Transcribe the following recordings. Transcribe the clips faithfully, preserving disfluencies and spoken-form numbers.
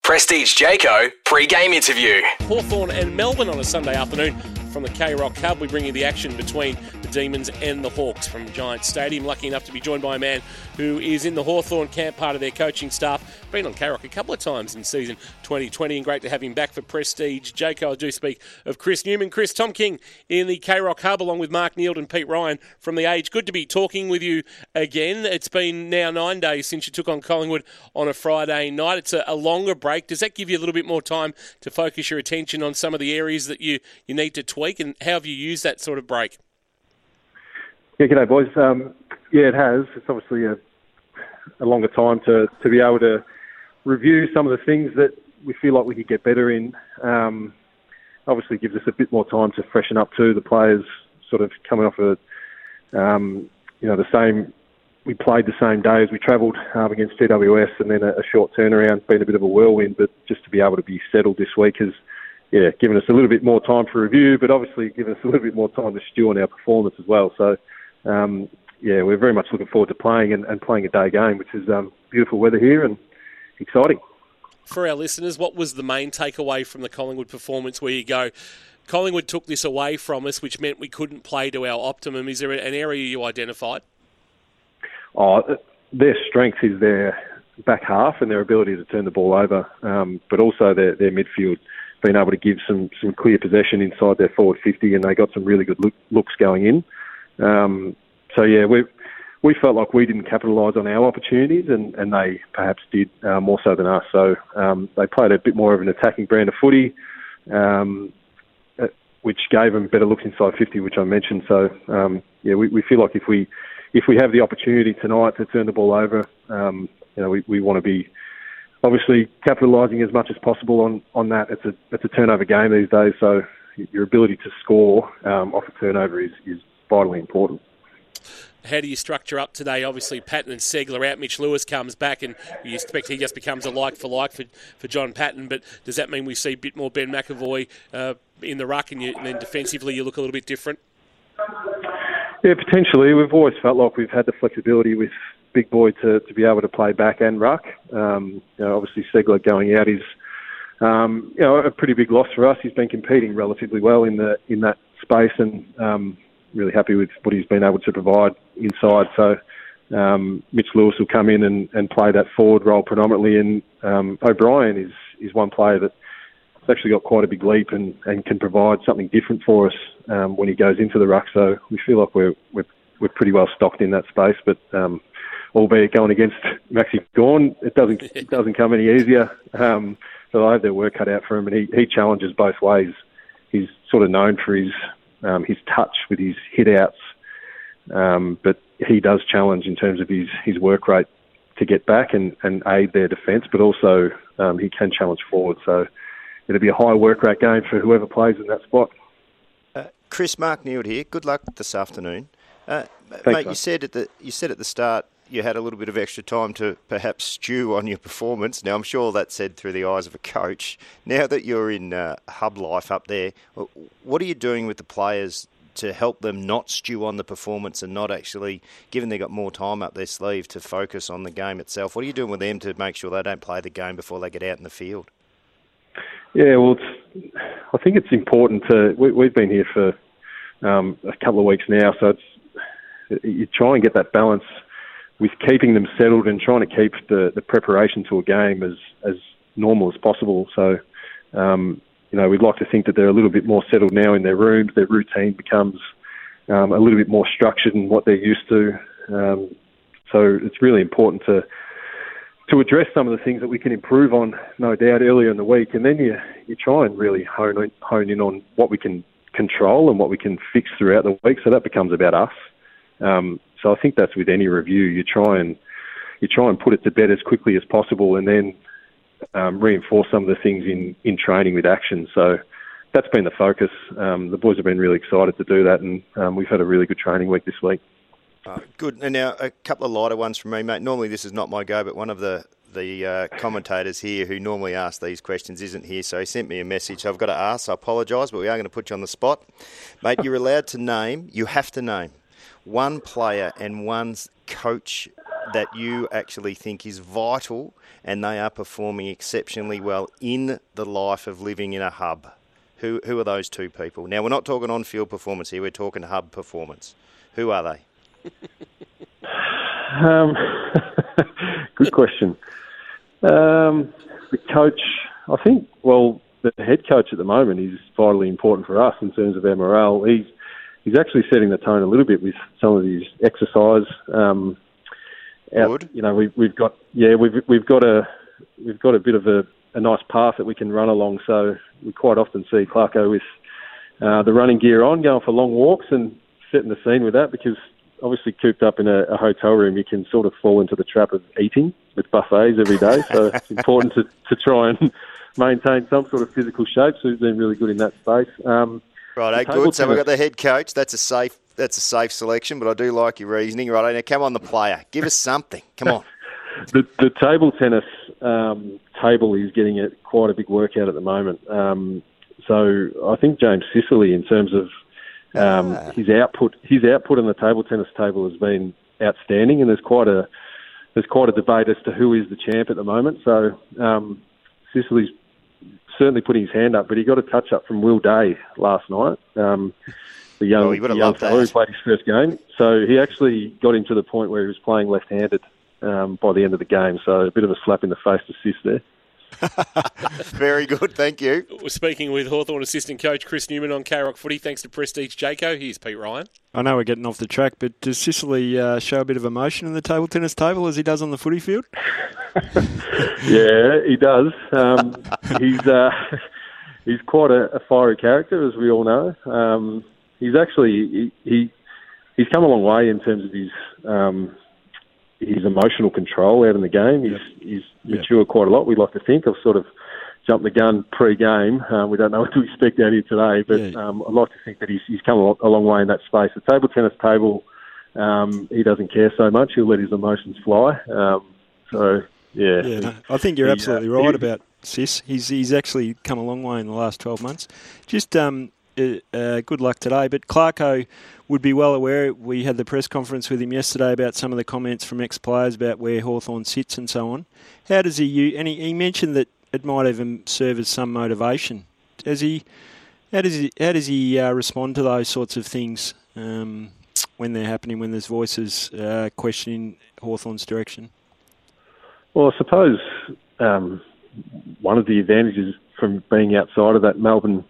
Prestige Jayco pre-game interview. Hawthorn and Melbourne on a Sunday afternoon. From the K-Rock Hub, we bring you the action between the Demons and the Hawks from Giant Stadium. Lucky enough to be joined by a man who is in the Hawthorn camp, part of their coaching staff. Been on K-Rock a couple of times in season twenty twenty, and great to have him back for Prestige Jayco. I do speak of Chris Newman. Chris, Tom King in the K-Rock Hub, along with Mark Neild and Pete Ryan from The Age. Good to be talking with you again. It's been now nine days since you took on Collingwood on a Friday night. It's a, a longer break. Does that give you a little bit more time to focus your attention on some of the areas that you, you need to tweak, and how have you used that sort of break? Yeah, g'day boys. Um, yeah, it has. It's obviously a, a longer time to, to be able to review some of the things that we feel like we could get better in. Um, obviously gives us a bit more time to freshen up too. The players sort of coming off a, um, you know, the same, we played the same day as we travelled um, against G W S, and then a, a short turnaround, been a bit of a whirlwind, but just to be able to be settled this week has, yeah, given us a little bit more time for review, but obviously given us a little bit more time to stew on our performance as well. So, um, yeah, we're very much looking forward to playing and, and playing a day game, which is um, beautiful weather here and exciting. For our listeners, what was the main takeaway from the Collingwood performance where you go, Collingwood took this away from us, which meant we couldn't play to our optimum? Is there an area you identified? Oh, their strength is their back half and their ability to turn the ball over, um, but also their, their midfield, being able to give some, some clear possession inside their forward fifty, and they got some really good look, looks going in. Um, so, yeah, we we felt like we didn't capitalise on our opportunities, and, and they perhaps did uh, more so than us. So um, they played a bit more of an attacking brand of footy, um, which gave them better looks inside fifty, which I mentioned. So, um, yeah, we, we feel like if we if we have the opportunity tonight to turn the ball over, um, you know, we, we want to be obviously capitalising as much as possible on, on that. It's a it's a turnover game these days, so your ability to score um, off a turnover is, is vitally important. How do you structure up today? Obviously, Patton and Segler out. Mitch Lewis comes back, and you expect he just becomes a like for like for, for John Patton. But does that mean we see a bit more Ben McAvoy uh, in the ruck, and, you, and then defensively you look a little bit different? Yeah, potentially. We've always felt like we've had the flexibility with Big Boy to, to be able to play back and ruck. Um, you know, obviously, Segler going out is um, you know, a pretty big loss for us. He's been competing relatively well in the in that space, and um, really happy with what he's been able to provide inside. So um, Mitch Lewis will come in and, and play that forward role predominantly, and um, O'Brien is, is one player that's actually got quite a big leap and, and can provide something different for us um, when he goes into the ruck. So we feel like we're we're, we're pretty well stocked in that space, but um, albeit going against Maxi Gawn, it doesn't it doesn't come any easier. Um, so I have their work cut out for him, and he, he challenges both ways. He's sort of known for his um, his touch with his hit outs, um, but he does challenge in terms of his, his work rate to get back and, and aid their defence, but also um, he can challenge forward. So it'll be a high work rate game for whoever plays in that spot. Uh, Chris, Mark Neild here. Good luck this afternoon. Uh, Thanks, mate, mate. you said at the you said at the start you had a little bit of extra time to perhaps stew on your performance. Now, I'm sure that's said through the eyes of a coach. Now that you're in uh, hub life up there, what are you doing with the players to help them not stew on the performance and not actually, given they've got more time up their sleeve, to focus on the game itself? What are you doing with them to make sure they don't play the game before they get out in the field? Yeah, well, it's, I think it's important to... We, we've been here for um, a couple of weeks now, so it's you try and get that balance with keeping them settled and trying to keep the, the preparation to a game as, as normal as possible. So, um, you know, we'd like to think that they're a little bit more settled now in their rooms. Their routine becomes um, a little bit more structured in what they're used to. Um, so it's really important to to address some of the things that we can improve on, no doubt, earlier in the week. And then you, you try and really hone in, hone in on what we can control and what we can fix throughout the week. So that becomes about us. Um, so I think that's with any review. You try and you try and put it to bed as quickly as possible, and then um, reinforce some of the things in, in training with action. So that's been the focus. Um, the boys have been really excited to do that, and um, we've had a really good training week this week. Uh, good. And now a couple of lighter ones from me, mate. Normally this is not my go, but one of the the uh, commentators here who normally ask these questions isn't here, so he sent me a message. So I've got to ask. So I apologise, but we are going to put you on the spot, mate. You're allowed to name. You have to name one player and one coach that you actually think is vital and they are performing exceptionally well in the life of living in a hub? Who who are those two people? Now, we're not talking on-field performance here, we're talking hub performance. Who are they? Um, good question. Um, the coach, I think, well, the head coach at the moment is vitally important for us in terms of our morale. He's, he's actually setting the tone a little bit with some of his exercise. Um, out, Good. You know, we've, we've got, yeah, we've, we've got a, we've got a bit of a, a nice path that we can run along. So we quite often see Clarko with uh, the running gear on, going for long walks and setting the scene with that, because obviously cooped up in a, a hotel room, you can sort of fall into the trap of eating with buffets every day. So it's important to, to try and maintain some sort of physical shape. So he's been really good in that space. Um, Right, good. So we've got the head coach. That's a safe that's a safe selection, but I do like your reasoning. Right, now come on, the player. Give us something. Come on. the, the table tennis um, table is getting a, quite a big workout at the moment. Um, so I think James Sicily, in terms of Um, ah. his output, his output on the table tennis table has been outstanding, and there's quite a there's quite a debate as to who is the champ at the moment. So um, Sicily's certainly putting his hand up, but he got a touch up from Will Day last night. Um, the young, Oh, you would have the young loved fellow who that. played his first game. So he actually got him to the point where he was playing left-handed um, by the end of the game. So a bit of a slap in the face to Sis there. Very good, thank you. We're speaking with Hawthorn assistant coach Chris Newman on K-Rock Footy. Thanks to Prestige Jayco. Here's Pete Ryan. I know we're getting off the track, but does Sicily uh, show a bit of emotion in the table tennis table as he does on the footy field? Yeah, he does. Um, he's uh, he's quite a, a fiery character, as we all know. Um, he's actually he, he he's come a long way in terms of his um, his emotional control out in the game. He's, he's matured quite a lot, we'd like to think. I've sort of jumped the gun pre-game. Um, we don't know what to expect out here today, but Yeah. um, I'd like to think that he's, he's come a, a long way in that space. The table tennis table, um, he doesn't care so much. He'll let his emotions fly. Um, so, yeah. Yeah, no, I think you're He, uh, absolutely right he- about Sis. He's he's actually come a long way in the last twelve months. Just um, uh, uh, good luck today. But Clarko would be well aware. We had the press conference with him yesterday about some of the comments from ex-players about where Hawthorn sits and so on. How does he use, and he, he mentioned that it might even serve as some motivation. Does he? How does he? How does he uh, respond to those sorts of things um, when they're happening? When there's voices uh, questioning Hawthorn's direction? Well, I suppose um, one of the advantages from being outside of that Melbourne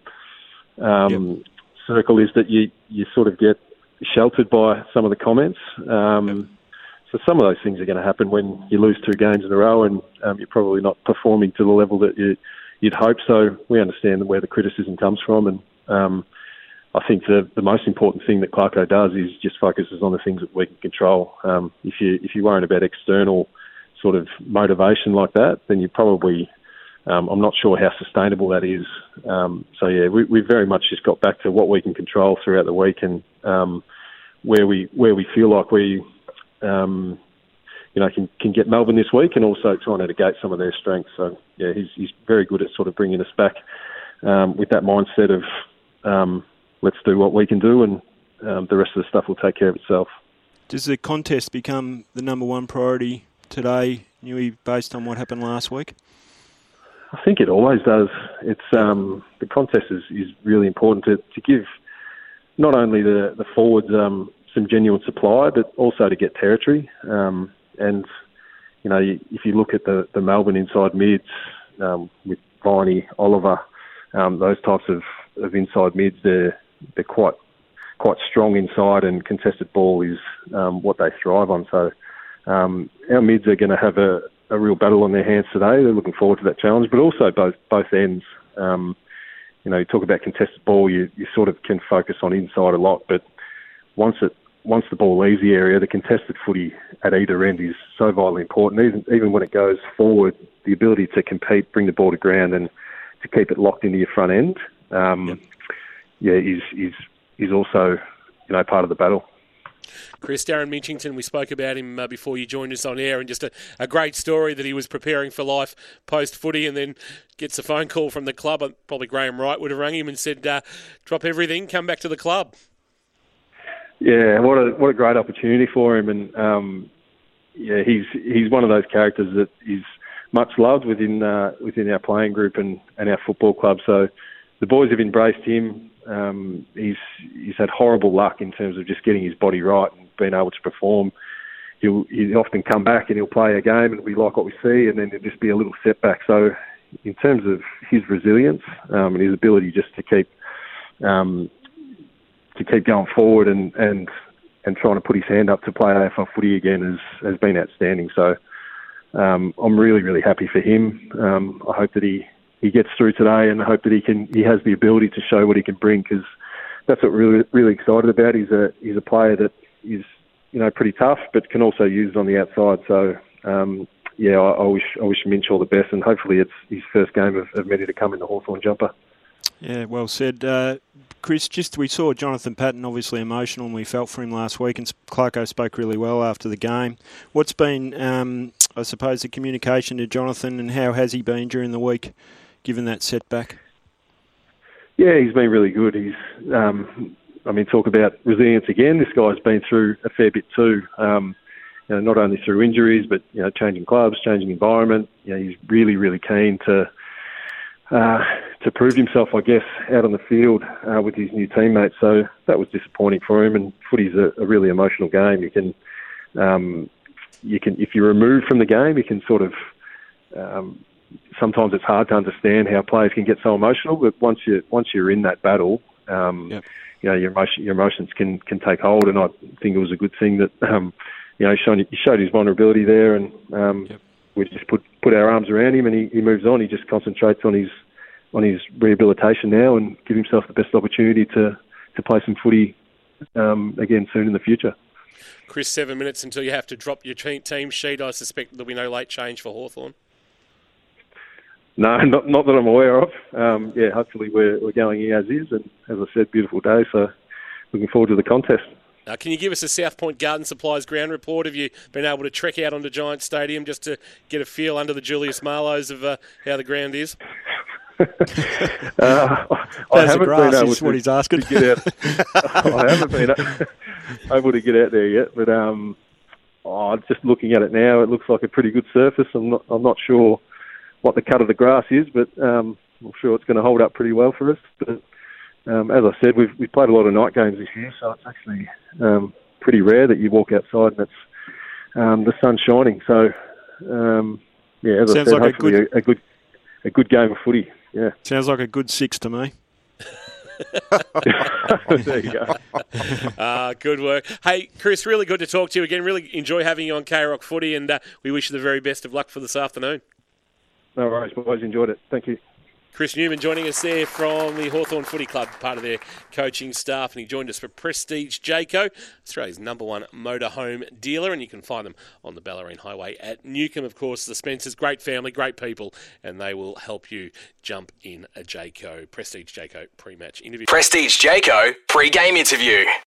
um, Yep. circle is that you, you sort of get sheltered by some of the comments. Um, so some of those things are going to happen when you lose two games in a row and um, you're probably not performing to the level that you, you'd hope. So we understand where the criticism comes from, and um, I think the, the most important thing that Clarko does is just focuses on the things that we can control. Um, if you if you're worrying about external sort of motivation like that, then you probably, um, I'm not sure how sustainable that is. Um, so yeah, we, we very much just got back to what we can control throughout the week, and um, where we where we feel like we, um, you know, can can get Melbourne this week, and also trying to negate some of their strengths. So yeah, he's he's very good at sort of bringing us back um, with that mindset of um, let's do what we can do, and um, the rest of the stuff will take care of itself. Does the contest become the number one priority today, Newey, based on what happened last week? I think it always does. It's um, the contest is, is really important to, to give not only the, the forwards um, some genuine supply, but also to get territory. Um, and, you know, if you look at the, the Melbourne inside mids um, with Viney, Oliver, um, those types of, of inside mids, they're, they're quite quite strong inside, and contested ball is um, what they thrive on. So um, our mids are going to have a, a real battle on their hands today. They're looking forward to that challenge, but also both both ends. Um, you know, you talk about contested ball, you, you sort of can focus on inside a lot, but once it once the ball leaves the area, the contested footy at either end is so vitally important. Even even when it goes forward, the ability to compete, bring the ball to ground, and to keep it locked into your front end, um, Yep. yeah, is is is also, you know, part of the battle. Chris, Darren Minchington, we spoke about him uh, before you joined us on air, and just a, a great story that he was preparing for life post-footy, and then gets a phone call from the club. Probably Graham Wright would have rung him and said, uh, drop everything, come back to the club. Yeah, what a what a great opportunity for him. And, um, yeah, he's he's one of those characters that is much loved within uh, within our playing group and, and our football club. So the boys have embraced him. Um, he's he's had horrible luck in terms of just getting his body right and being able to perform. He'll, he'll often come back and he'll play a game and we like what we see, and then there'll just be a little setback. So in terms of his resilience um, and his ability just to keep um, to keep going forward and, and and trying to put his hand up to play A F L footy again has, has been outstanding. So um, I'm really, really happy for him. Um, I hope that he, he gets through today, and I hope that he can he has the ability to show what he can bring, because that's what we're really, really excited about. He's a he's a player that is, you know, pretty tough, but can also use it on the outside. So um, yeah, I, I wish I wish Minch all the best, and hopefully it's his first game of, of many to come in the Hawthorn jumper. Yeah, well said. Uh, Chris, just we saw Jonathan Patton obviously emotional, and we felt for him last week, and Clarko spoke really well after the game. What's been, um, I suppose, the communication to Jonathan, and how has he been during the week, given that setback? Yeah, he's been really good. He's, um, I mean, talk about resilience again. This guy's been through a fair bit too, um, you know, not only through injuries, but, you know, changing clubs, changing environment. You know, he's really, really keen to Uh, to prove himself, I guess, out on the field uh, with his new teammates. So that was disappointing for him. And footy's a, a really emotional game. You can, um, you can, if you're removed from the game, you can sort of. Um, sometimes it's hard to understand how players can get so emotional. But once you once you're in that battle, um, yep. you know, your emotion, your emotions can can take hold. And I think it was a good thing that um, you know, he showed, he showed his vulnerability there, and um, yep. we just put put our arms around him, and he, he moves on. He just concentrates on his on his rehabilitation now, and give himself the best opportunity to, to play some footy um, again soon in the future. Chris, seven minutes until you have to drop your team sheet. I suspect there'll be no late change for Hawthorn. No, not not that I'm aware of. Um, yeah, hopefully we're we're going in as is, and as I said, beautiful day. So looking forward to the contest. Uh, can you give us a South Point Garden Supplies ground report? Have you been able to trek out onto Giant Stadium just to get a feel under the Julius Marlows of uh, how the ground is? uh, I haven't grass been able is to, what he's asking. to get out. I haven't been able to get out there yet, but um, oh, just looking at it now, it looks like a pretty good surface. I'm not, I'm not sure what the cut of the grass is, but um, I'm sure it's going to hold up pretty well for us. But um, as I said, we've we've played a lot of night games this year, so it's actually um, pretty rare that you walk outside and it's um, the sun's shining. So um, yeah, as Sounds I said, like hopefully a good, a, a good a good game of footy. Yeah. Sounds like a good six to me. There you go. Uh, good work. Hey, Chris, really good to talk to you again. Really enjoy having you on K-Rock Footy, and uh, we wish you the very best of luck for this afternoon. No worries, boys. Enjoyed it. Thank you. Chris Newman joining us there from the Hawthorn Footy Club, part of their coaching staff, and he joined us for Prestige Jayco, Australia's number one motorhome dealer, and you can find them on the Ballerine Highway at Newcombe. Of course, the Spencers, great family, great people, and they will help you jump in a Jayco. Prestige Jayco pre-match interview. Prestige Jayco pre-game interview.